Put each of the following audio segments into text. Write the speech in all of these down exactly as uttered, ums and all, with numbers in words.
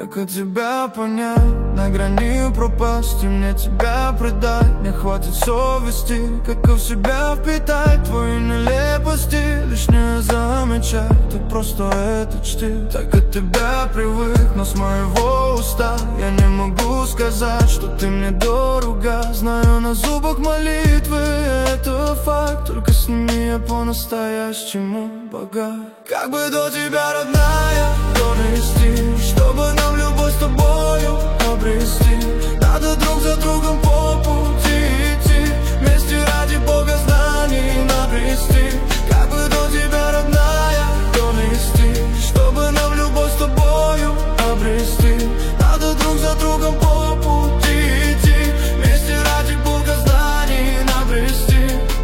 как от тебя понять? На грани пропасти мне тебя предать. Не хватит совести, как в себя впитать твои нелепости. Лишнее замечать, ты просто это чти. Так от тебя привык, но с моего уста я не могу сказать, что ты мне дорога. Знаю на зубах молитвы, это факт. Только с ними я по-настоящему богат. Как бы до тебя, родная, донести, чтобы нам любовь с тобою обрести. Надо друг за другом по пути идти, вместе ради Бога знаний набрести. Как бы до тебя, родная, донести, чтобы нам любовь с тобою обрести. Надо друг за другом по пути идти, вместе ради Бога знаний набрести.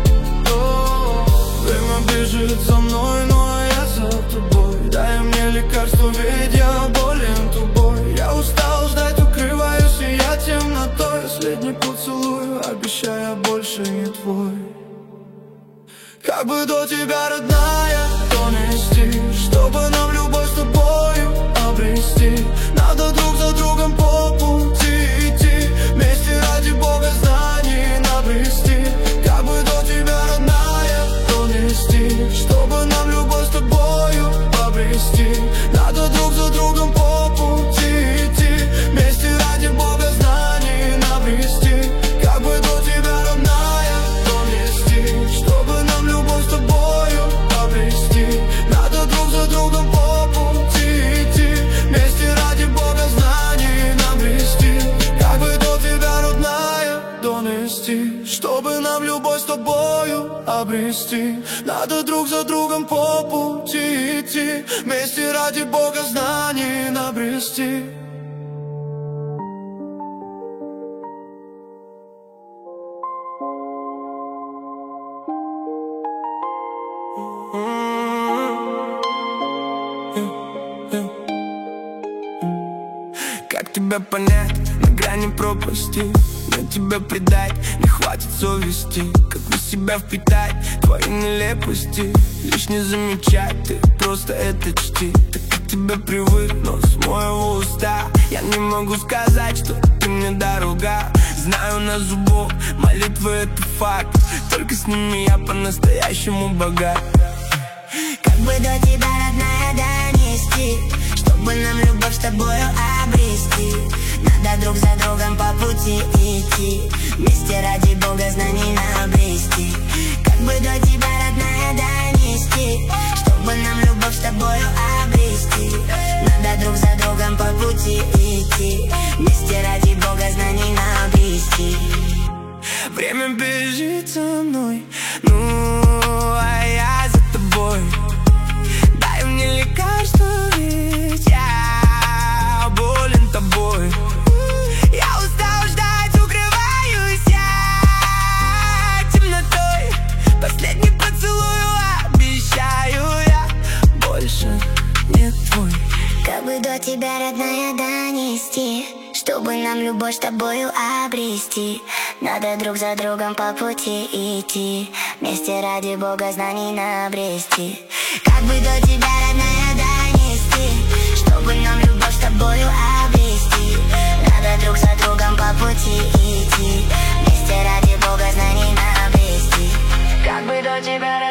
Время бежит за мной, но я за тобой. Дай мне лекарство, ведь я болен тобой. Я устал ждать, укрываюсь, и я темнотой. Последний поцелуй, обещаю, больше не твой. Как бы до тебя, родная, донести, чтобы нам любовь с тобою обрести. Надо друг за другом по пути идти, вместе ради Бога знаний набрести. Как бы до тебя, родная, донести, чтобы нам любовь с тобою обрести. Надо друг за другом по пути идти, вместе ради Бога знаний набрести. Как бы до тебя, родная, донести, чтобы нам любовь с тобою обрести. Надо друг за другом по пути идти, вместе ради Бога знаний набрести. Как бы до тебя, родная, донести, чтобы нам любовь с тобою обрести. Надо друг за другом по пути идти, вместе ради Бога знаний набрести. Как тебя понять, на грани пропасти, но тебя предать не хватит совести. Как бы себя впитать, твои нелепости, лишь не замечать, ты просто это чти. Так от тебя привык, но с моего уста я не могу сказать, что ты мне дорога. Знаю на зубах молитвы, это факт. Только с ними я по-настоящему богат. Как бы до тебя, родная, донести, чтобы нам любовь с тобою обрести. Надо друг за другом по пути идти, вместе ради Бога знаний набрести. Как бы до тебя, родная, донести, чтобы нам любовь с тобою обрести. Надо друг за другом по пути идти, вместе ради Бога знаний набрести. Время бежит за мной, ну а я за тобой. Дай мне лекарство, ведь я болен тобой. Я устал ждать, укрываюсь я темнотой. Последний поцелуй, обещаю, я больше не твой. Как бы до тебя, родная, донести, чтобы нам любовь с тобою обрести. Надо друг за другом по пути идти, вместе ради Бога знаний набрести. Как бы до тебя, родная, донести, чтобы нам любовь с тобою обрести. Надо друг за другом по пути идти, вместе ради Бога знаний набрести. Как бы до тебя,